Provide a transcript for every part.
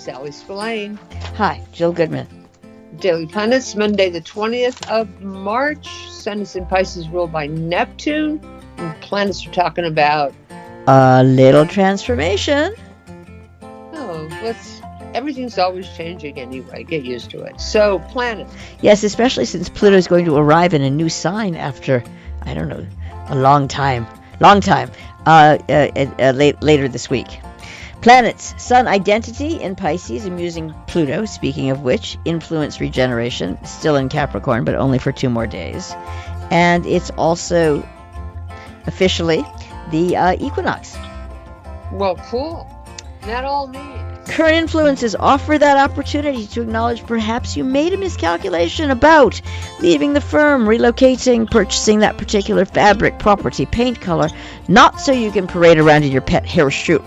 Sally Spillane. Hi, Jill Goodman. Daily Planets, Monday the 20th of March. Sun is in Pisces, ruled by Neptune. And planets are talking about a little transformation. Everything's always changing anyway. Get used to it. So, planets. Yes, especially since Pluto is going to arrive in a new sign after, I don't know, a long time. Later this week. Planets. Sun identity in Pisces, amusing Pluto, speaking of which, influence regeneration, still in Capricorn, but only for 2 more days. And it's also officially the equinox. Well, cool. That all means. Current influences offer that opportunity to acknowledge perhaps you made a miscalculation about leaving the firm, relocating, purchasing that particular fabric, property, paint color, not so you can parade around in your pet hair shirt.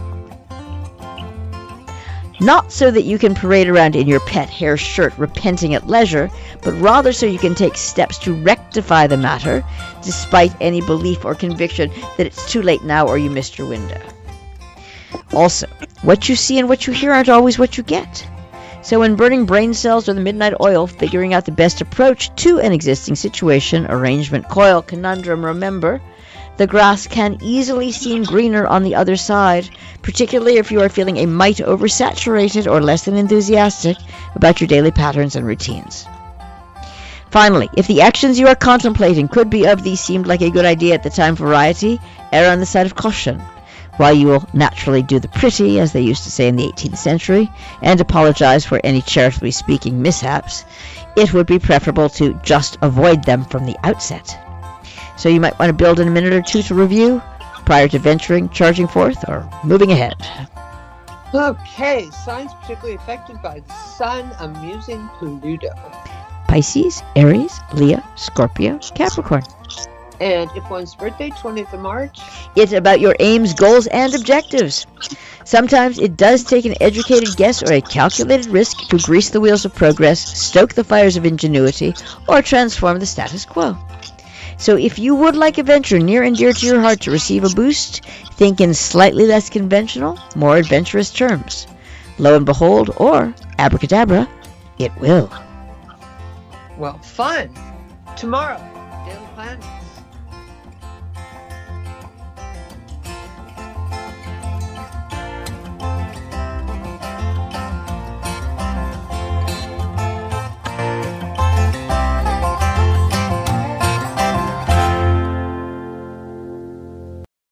Not so that you can parade around in your pet hair shirt repenting at leisure, but rather so you can take steps to rectify the matter, despite any belief or conviction that it's too late now or you missed your window. Also, what you see and what you hear aren't always what you get. So when burning brain cells or the midnight oil, figuring out the best approach to an existing situation, arrangement, coil, conundrum, remember, the grass can easily seem greener on the other side, particularly if you are feeling a mite oversaturated or less than enthusiastic about your daily patterns and routines. Finally, if the actions you are contemplating could be of these seemed like a good idea at the time variety, err on the side of caution. While you will naturally do the pretty, as they used to say in the 18th century, and apologize for any charitably speaking mishaps, it would be preferable to just avoid them from the outset. So you might want to build in a minute or two to review prior to venturing, charging forth, or moving ahead. Okay, signs particularly affected by the Sun amusing Pluto. Pisces, Aries, Leo, Scorpio, Capricorn. And if one's birthday, 20th of March? It's about your aims, goals, and objectives. Sometimes it does take an educated guess or a calculated risk to grease the wheels of progress, stoke the fires of ingenuity, or transform the status quo. So if you would like a venture near and dear to your heart to receive a boost, think in slightly less conventional, more adventurous terms. Lo and behold, or abracadabra, it will. Well, fun. Tomorrow, Daily Planet.